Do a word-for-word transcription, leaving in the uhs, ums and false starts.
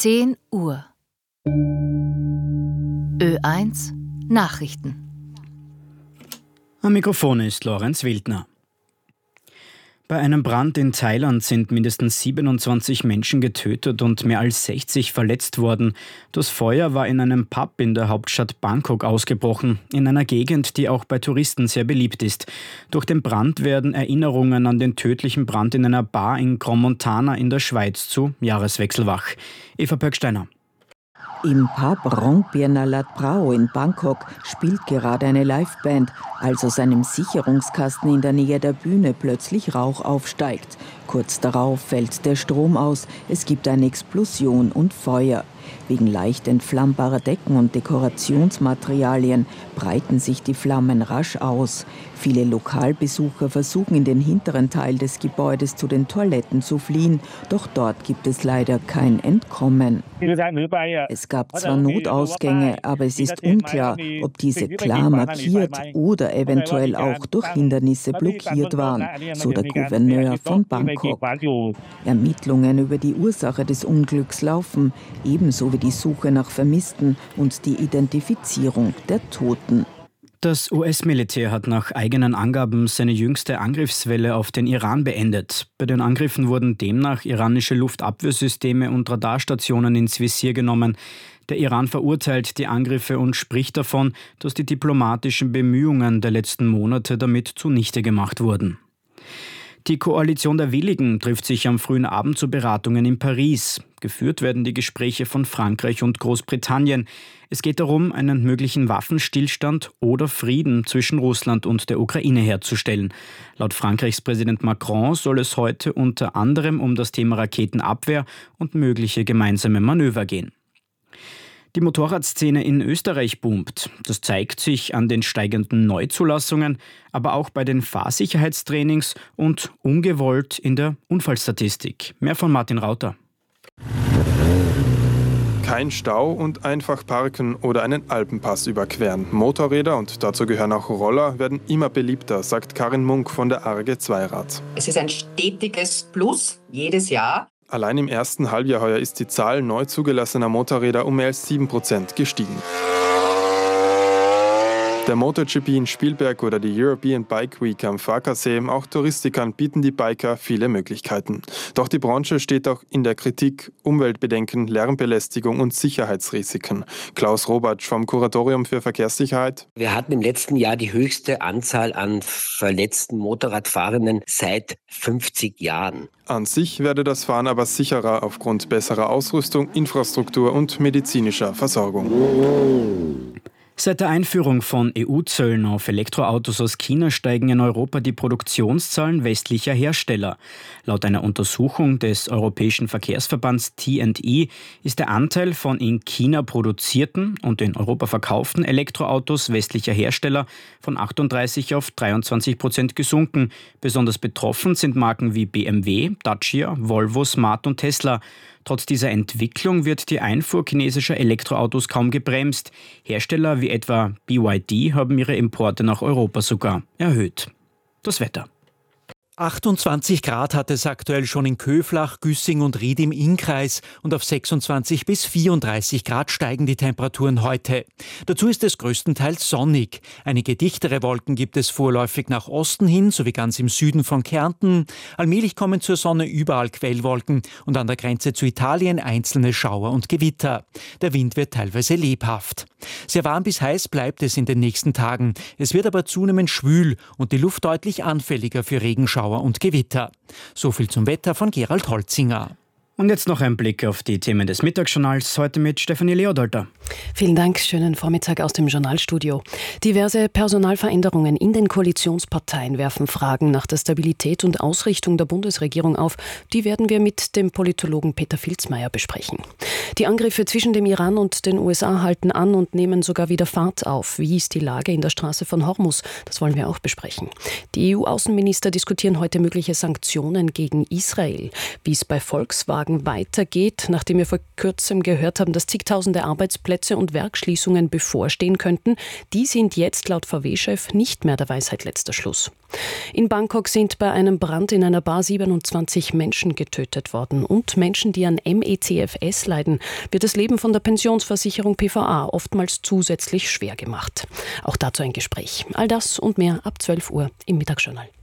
zehn Uhr. Ö eins Nachrichten. Am Mikrofon ist Lorenz Wildner. Bei einem Brand in Thailand sind mindestens siebenundzwanzig Menschen getötet und mehr als sechzig verletzt worden. Das Feuer war in einem Pub in der Hauptstadt Bangkok ausgebrochen, in einer Gegend, die auch bei Touristen sehr beliebt ist. Durch den Brand werden Erinnerungen an den tödlichen Brand in einer Bar in Crans-Montana in der Schweiz zu Jahreswechsel wach. Eva Pöcksteiner. Im Pub Rongpien Lat Prao in Bangkok spielt gerade eine Liveband, als aus einem Sicherungskasten in der Nähe der Bühne plötzlich Rauch aufsteigt. Kurz darauf fällt der Strom aus, es gibt eine Explosion und Feuer. Wegen leicht entflammbarer Decken und Dekorationsmaterialien breiten sich die Flammen rasch aus. Viele Lokalbesucher versuchen in den hinteren Teil des Gebäudes zu den Toiletten zu fliehen, doch dort gibt es leider kein Entkommen. Es gab zwar Notausgänge, aber es ist unklar, ob diese klar markiert oder eventuell auch durch Hindernisse blockiert waren, so der Gouverneur von Bangkok. Ermittlungen über die Ursache des Unglücks laufen, ebenso wie die Suche nach Vermissten und die Identifizierung der Toten. Das U S-Militär hat nach eigenen Angaben seine jüngste Angriffswelle auf den Iran beendet. Bei den Angriffen wurden demnach iranische Luftabwehrsysteme und Radarstationen ins Visier genommen. Der Iran verurteilt die Angriffe und spricht davon, dass die diplomatischen Bemühungen der letzten Monate damit zunichte gemacht wurden. Die Koalition der Willigen trifft sich am frühen Abend zu Beratungen in Paris. Geführt werden die Gespräche von Frankreich und Großbritannien. Es geht darum, einen möglichen Waffenstillstand oder Frieden zwischen Russland und der Ukraine herzustellen. Laut Frankreichs Präsident Macron soll es heute unter anderem um das Thema Raketenabwehr und mögliche gemeinsame Manöver gehen. Die Motorradszene in Österreich boomt. Das zeigt sich an den steigenden Neuzulassungen, aber auch bei den Fahrsicherheitstrainings und ungewollt in der Unfallstatistik. Mehr von Martin Rauter. Kein Stau und einfach parken oder einen Alpenpass überqueren. Motorräder, und dazu gehören auch Roller, werden immer beliebter, sagt Karin Munk von der A R G Zweirad. Es ist ein stetiges Plus jedes Jahr. Allein im ersten Halbjahr heuer ist die Zahl neu zugelassener Motorräder um mehr als sieben Prozent gestiegen. Der MotoGP in Spielberg oder die European Bike Week am Farkasee, auch Touristikern bieten die Biker viele Möglichkeiten. Doch die Branche steht auch in der Kritik: Umweltbedenken, Lärmbelästigung und Sicherheitsrisiken. Klaus Robatsch vom Kuratorium für Verkehrssicherheit. Wir hatten im letzten Jahr die höchste Anzahl an verletzten Motorradfahrenden seit fünfzig Jahren. An sich werde das Fahren aber sicherer aufgrund besserer Ausrüstung, Infrastruktur und medizinischer Versorgung. Seit der Einführung von E U-Zöllen auf Elektroautos aus China steigen in Europa die Produktionszahlen westlicher Hersteller. Laut einer Untersuchung des Europäischen Verkehrsverbands T and E ist der Anteil von in China produzierten und in Europa verkauften Elektroautos westlicher Hersteller von achtunddreißig auf dreiundzwanzig Prozent gesunken. Besonders betroffen sind Marken wie B M W, Dacia, Volvo, Smart und Tesla. Trotz dieser Entwicklung wird die Einfuhr chinesischer Elektroautos kaum gebremst. Hersteller wie etwa B Y D haben ihre Importe nach Europa sogar erhöht. Das Wetter. achtundzwanzig Grad hat es aktuell schon in Köflach, Güssing und Ried im Innkreis und auf sechsundzwanzig bis vierunddreißig Grad steigen die Temperaturen heute. Dazu ist es größtenteils sonnig. Einige dichtere Wolken gibt es vorläufig nach Osten hin, sowie ganz im Süden von Kärnten. Allmählich kommen zur Sonne überall Quellwolken und an der Grenze zu Italien einzelne Schauer und Gewitter. Der Wind wird teilweise lebhaft. Sehr warm bis heiß bleibt es in den nächsten Tagen. Es wird aber zunehmend schwül und die Luft deutlich anfälliger für Regenschauer und Gewitter. So viel zum Wetter von Gerald Holzinger. Und jetzt noch ein Blick auf die Themen des Mittagsjournals, heute mit Stefanie Leodolter. Vielen Dank, schönen Vormittag aus dem Journalstudio. Diverse Personalveränderungen in den Koalitionsparteien werfen Fragen nach der Stabilität und Ausrichtung der Bundesregierung auf. Die werden wir mit dem Politologen Peter Filzmeier besprechen. Die Angriffe zwischen dem Iran und den U S A halten an und nehmen sogar wieder Fahrt auf. Wie ist die Lage in der Straße von Hormuz? Das wollen wir auch besprechen. Die E U-Außenminister diskutieren heute mögliche Sanktionen gegen Israel. Wie es bei Volkswagen Tagen weitergeht, nachdem wir vor kurzem gehört haben, dass zigtausende Arbeitsplätze und Werksschließungen bevorstehen könnten, die sind jetzt laut V W-Chef nicht mehr der Weisheit letzter Schluss. In Bangkok sind bei einem Brand in einer Bar siebenundzwanzig Menschen getötet worden. Und Menschen, die an M E C F S leiden, wird das Leben von der Pensionsversicherung P V A oftmals zusätzlich schwer gemacht. Auch dazu ein Gespräch. All das und mehr ab zwölf Uhr im Mittagsjournal.